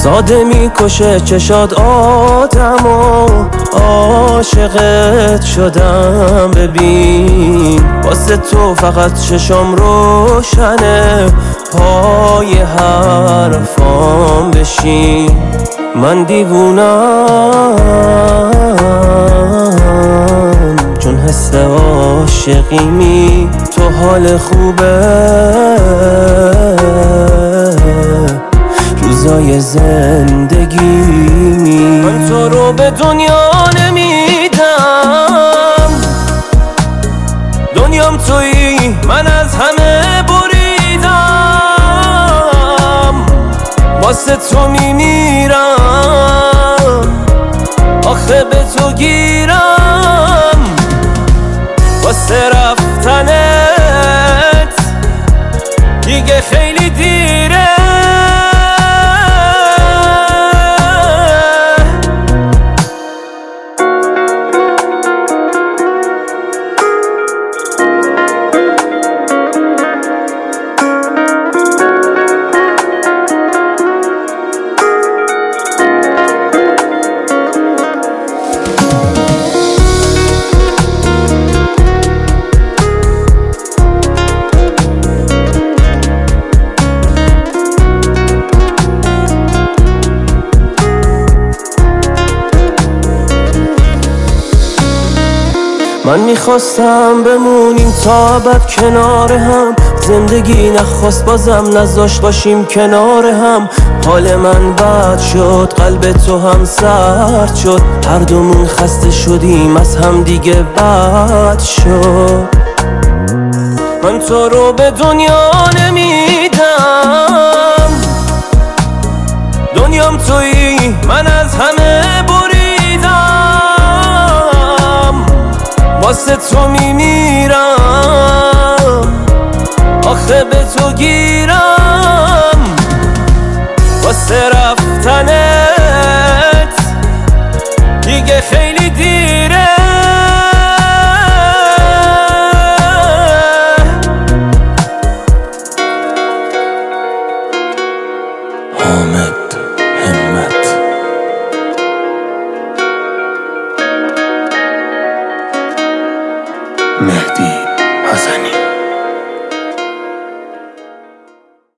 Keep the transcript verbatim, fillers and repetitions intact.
ساده میکشه چشاد آدمو، عاشقت شدم ببین، واسه تو فقط چشم روشنه، پای حرفام بشین. من دیوونم چون حس عاشقیمی، تو حال خوبه روزای زندگیمی. من تو رو به دنیا نمیدم، دنیام تویی، من از همه بریدم، واسه تو میمیرم، آخه به تو گیرم، واسه رفتنت دیگه خیلی دیره. من میخواستم بمونیم تا ابد کنار هم، زندگی نخواست بازم نذاشت باشیم کنار هم. حال من بد شد، قلب تو هم سرد شد، هر دومون خسته شدیم از هم دیگه بد شد. من تو رو به دنیا نمی